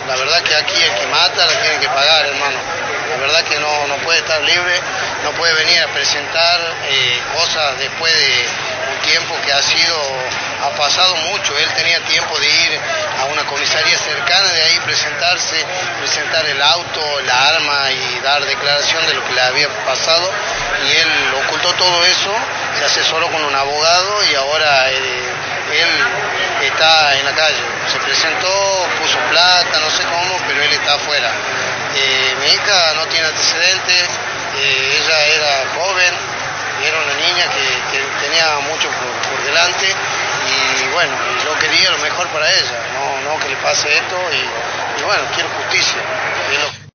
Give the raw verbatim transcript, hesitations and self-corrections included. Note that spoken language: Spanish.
La verdad que aquí el que mata la tiene que pagar, hermano. La verdad que no, no puede estar libre, no puede venir a presentar eh, cosas después de un tiempo que ha sido, ha pasado mucho. Él tenía tiempo de ir a una comisaría cercana, de ahí presentarse, presentar el auto, la arma y dar declaración de lo que le había pasado. Y él ocultó todo eso, se asesoró con un abogado y ahora eh, él está en la calle. Se presentó, puso plata, no sé cómo, pero él está afuera. Eh, mi hija no tiene antecedentes, eh, ella era joven, era una niña que, que tenía mucho por, por delante y bueno, y yo quería lo mejor para ella, no, no que le pase esto y, y bueno, quiero justicia. Es lo